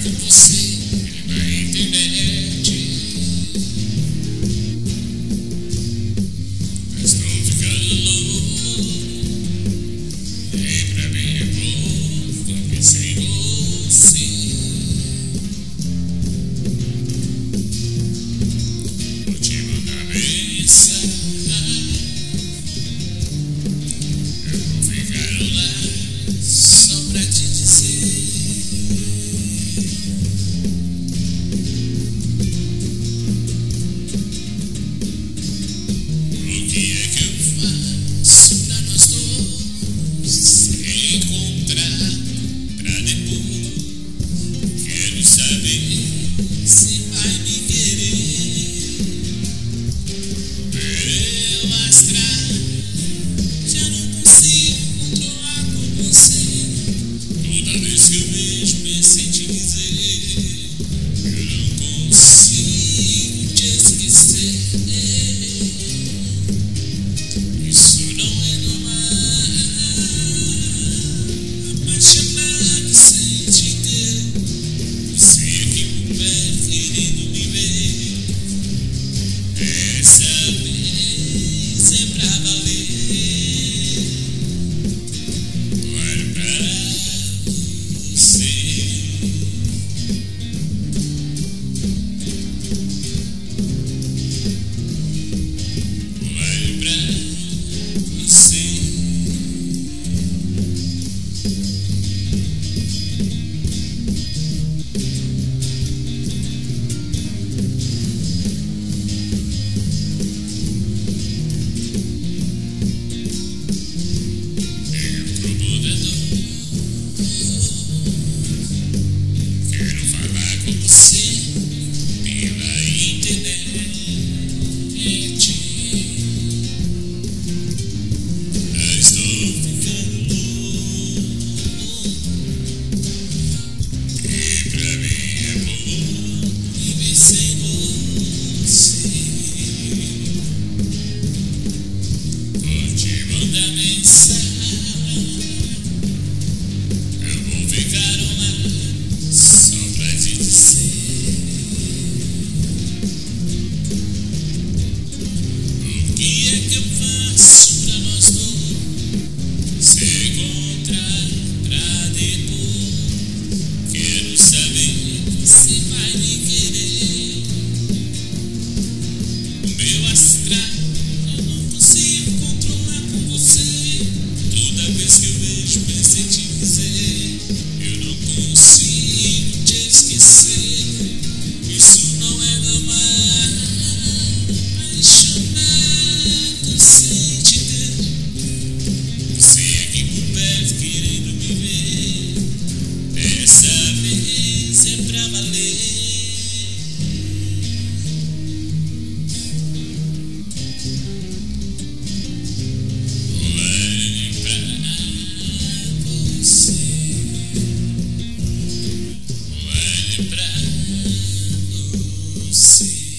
com você na internet. Estou ficando louco e pra mim é bom viver sem você. Vou te mandar mensagem, eu vou ficar lá só pra te dizer. O que é que eu faço pra nós dois se encontrar pra depois? Quero saber se vai me querer. Meu astral já não consigo controlar com você. Toda vez que eu vejo, penso em te dizer. Eu não consigo te esquecer. Isso não é normal. Apaixonado sem te ter. Você aqui por perto querendo me ver. Dessa vez é pra valer. Olho pra você. Olho pra você. Quero falar com você pela internet. Eu estou ficando louco e pra mim é bom viver sem você. Vou te mandar mensagem, eu vou ficar online só pra te dizer. O que é que eu faço pra nós dois se encontrar pra depois? Quero saber se vai me querer. O meu astral eu não consigo controlar com você. Toda vez que eu vejo, penso em te dizer. Eu não consigo te esquecer. Isso não é normal. Apaixonado sem te ter. Você aqui por perto querendo me ver. Dessa vez é pra valer. Olho pra você. Olho pra você.